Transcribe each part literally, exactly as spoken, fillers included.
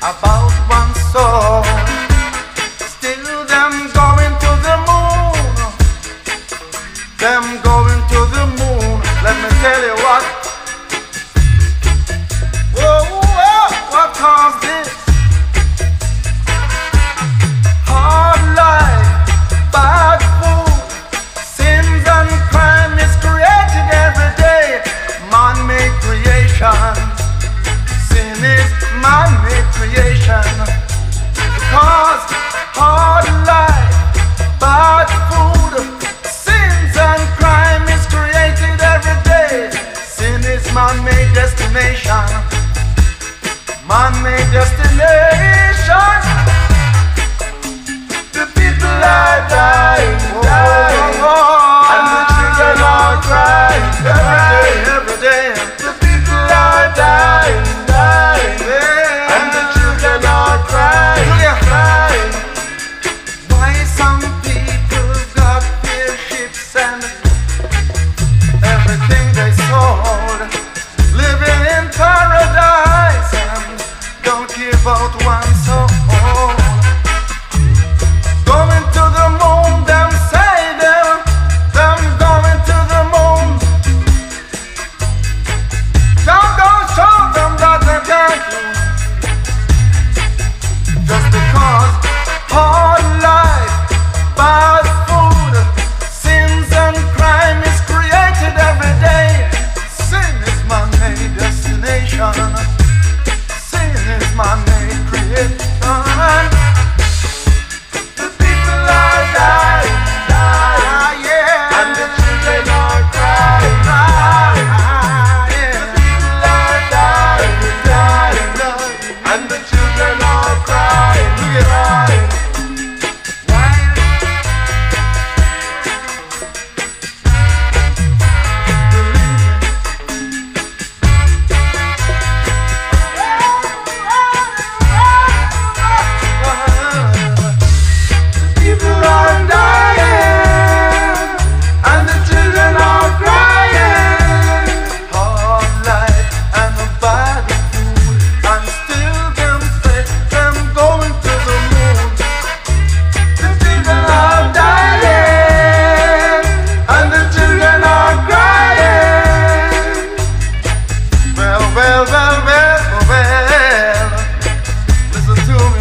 about one soul. Still them going to the moon. Them going to the moon. Let me tell you what. Whoa, whoa, what caused this? Hard life, bad food, sins and crime is created every day. Man-made creation. Sin is man-made creation. Because hard life, bad food, sins and crime is created every day. Sin is man-made destination. Man-made destination. The people are dying, dying, oh, oh, and the children are crying every day, every day. The people are dying, dying, yeah, and the children are crying, crying. Why some people got their ships and everything they sold, living in paradise and don't give out one soul. Going to the moon, them say them, them going to the moon. Don't go show them that they can't do. Just because hard life, bad food, sins and crime is created every day. Sin is man-made destination. Sin is man-made creation. The people are dying, dying, yeah, and the children are crying, crying, yeah. The people are dying, dying, dying, and the children are crying, crying. People are dying, and the children are crying. Hard life and a bad food, and still them say them going to the moon. The people are dying, and the children are crying. Well, well, well, well, well, listen to me.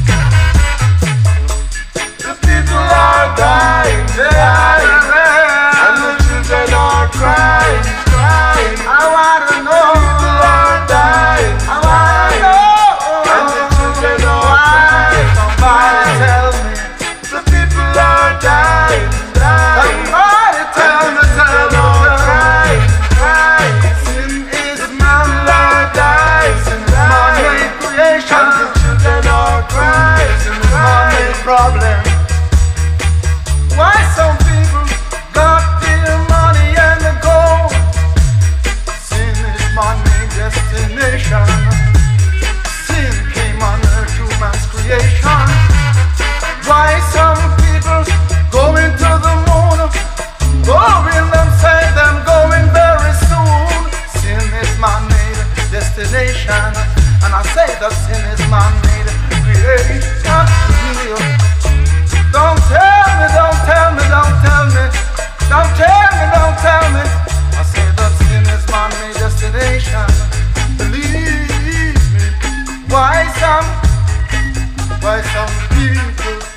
The people are dying, dying, and the children are crying, crying. I wanna know. People are dying, I wanna know. And the children are crying. Somebody tell me. The people are dying, dying. Somebody tell me, tell me, crying, crying. Sin is man-made dying. Sin is man-made creation. And the children are crying. Sin is man-made problem. Why some people got their money and the gold? Sin is man-made destination. Sin came on earth through man's creation. Why some people going to the moon? Going, them say them going very soon. Sin is man-made destination. And I say that sin is man-made creation. Don't tell me, don't tell me, don't tell me. Don't tell me, don't tell me. I say that sin is man-made destination. Believe me. Why some, why some people